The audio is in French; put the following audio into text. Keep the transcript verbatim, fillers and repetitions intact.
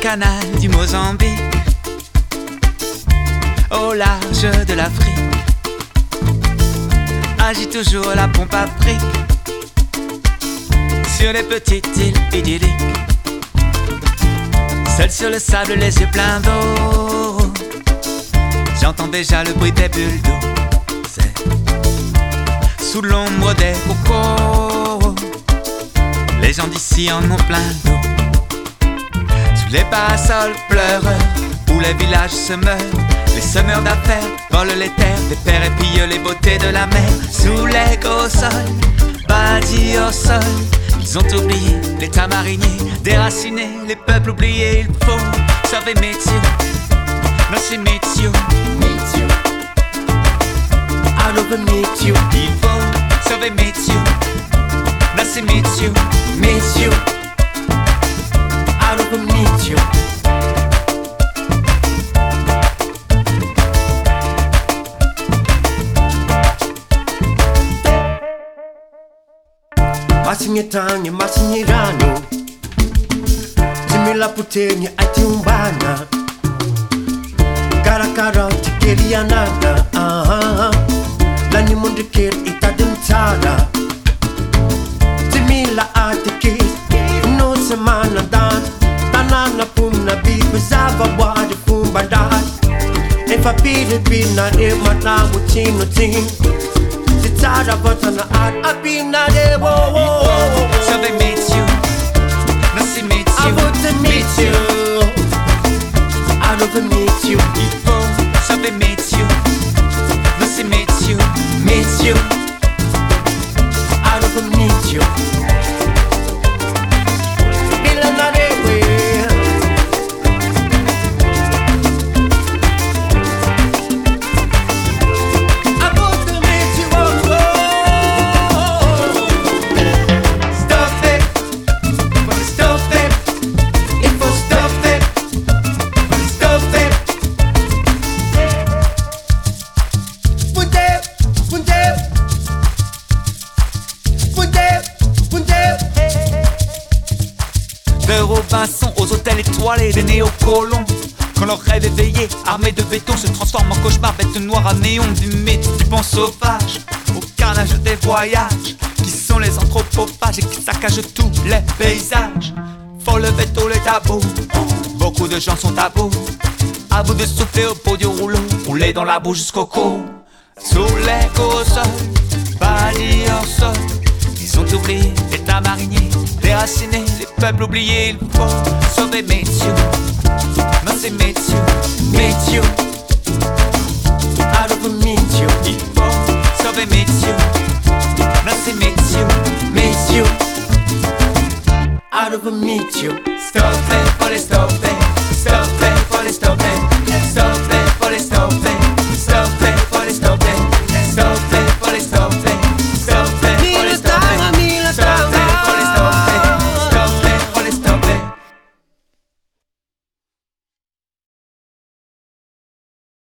canal du Mozambique, au large de l'Afrique, agit toujours la pompe à fric sur les petites îles idylliques. Seul sur le sable, les yeux pleins d'eau, j'entends déjà le bruit des bulles d'eau. C'est sous l'ombre des cocos, les gens d'ici en ont plein d'eau. Sous les parasols pleureurs, où les villages se meurent, les semeurs d'affaires volent les terres des pères et pillent les beautés de la mer. Sous les gros sols, bâtis au sol, ils ont oublié l'état marinier, déraciné les peuples oubliés. Il faut sauver Métio, non c'est Métio, Métio, out of Métio. Il faut sauver Métio, non c'est Métio, Métio, out of Métio. Masinyetanya masinyirano Zimila putenya ati umbana Karakara tikeri yanada Lani mundikir itadimtara Zimila ati kis No semana dan Tanana puna bibu zava wadi kumbadan Efa pili pina emana mutino ting Zitara botana ad abina de wo wo wo. Sauver Métio, non c'est Métio, I want to meet you. I want to meet you. il faut sauver Métio, non c'est Métio, Meet you. I want to meet you. Milanare. De Robinson aux hôtels étoilés des néocolons, quand leur rêve éveillé, armé de béton, se transforme en cauchemar, bête noire à néon. Du mythe, du pont sauvage, au carnage des voyages, qui sont les anthropophages et qui saccagent tous les paysages. Faut lever tous les tabous, beaucoup de gens sont tabous, à bout de souffler au pot du rouleau, rouler dans la boue jusqu'au cou. Sous les gros sols, bannis hors sol, ils ont oublié l'état marinier, déraciné les peuples oubliés. Il faut sauver Métio, non c'est Métio, Meet you. I want to meet you. il faut sauver Métio, non c'est Métio, Meet you. I want to meet you. stop it, faut les stopper, stop